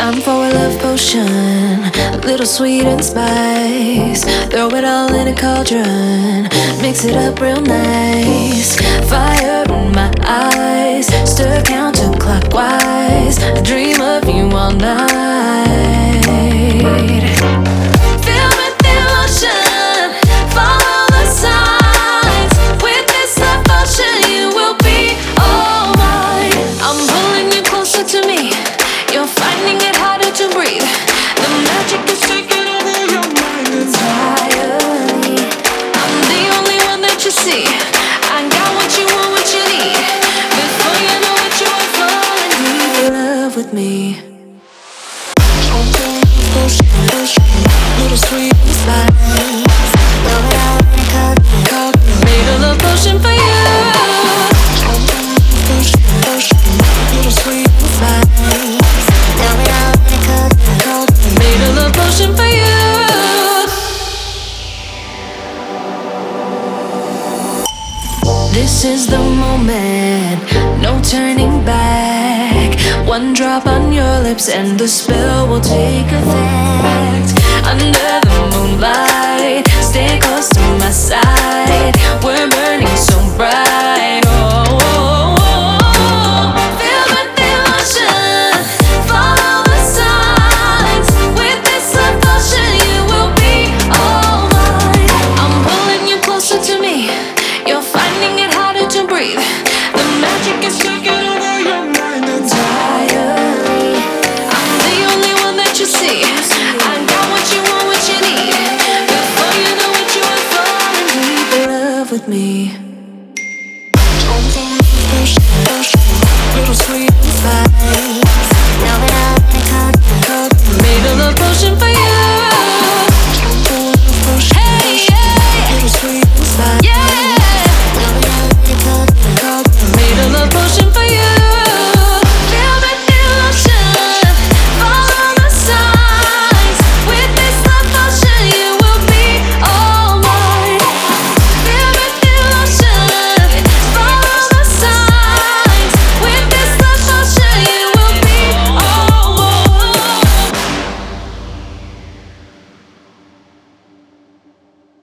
I'm for a love potion, a little sweet and spice. Throw it all in a cauldron, mix it up real nice. Fire in my eyes, stir counterclockwise. I dream of you all night. Feel with emotion, follow the signs. With this devotion, you will be all mine. I'm pulling you closer to me. You're finding it harder to breathe. The magic is taking over your mind entirely. I'm the only one that you see. I got what you want, what you need. Before you know it, you are falling deep in love with me. Little sweet spice. Made a love potion for you. Little sweet spice. Made a love potion for you. This is the moment, no turning back. One drop on your lips and the spell will take effect. Under the moonlight, stay close to my side. We're burning so bright. Oh, oh, oh, oh. Feel the emotion, follow the signs. With this devotion, you will be all mine. I'm pulling you closer to me. You're finding it harder to breathe. The magic is taking over your mind entirely. I'm the only one that you see. I got what you want, what you need. Before you know it, you are falling deep in love with me. Little sweet spice.